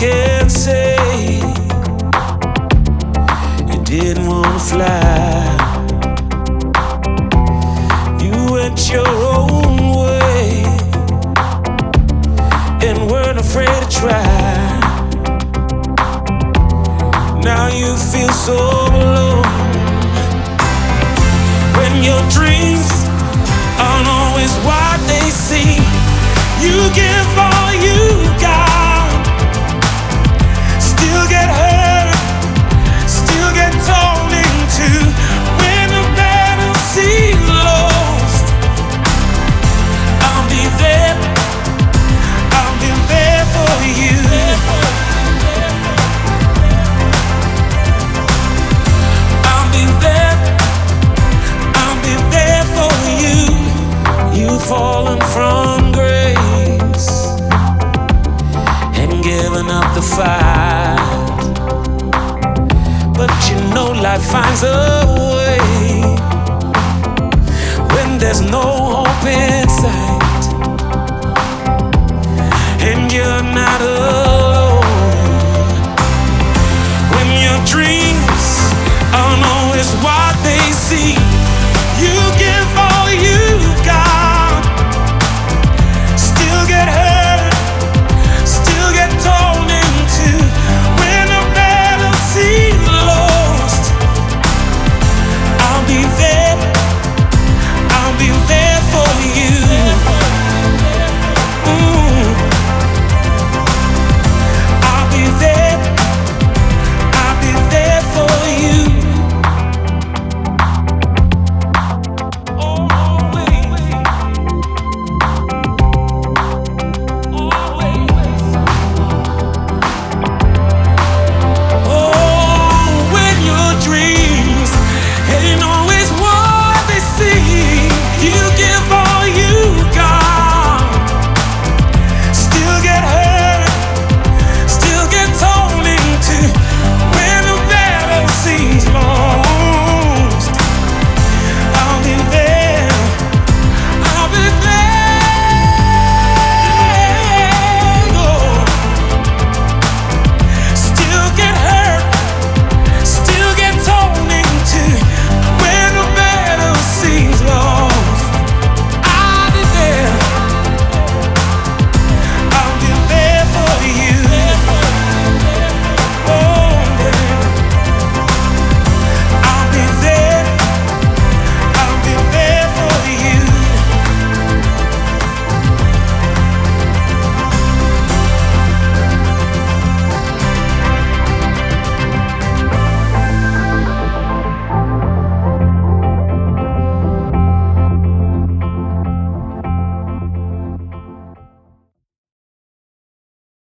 can say you didn't wanna fly. You went your own way and weren't afraid to try. Now you feel so alone when your dreams aren't always what they seem. You give all you got, still get hurt, still get torn into. When the battle seems lost, I'll be there, I'll be there for you. I'll be there, I'll be there for you. You've fallen from grace and given up the fight.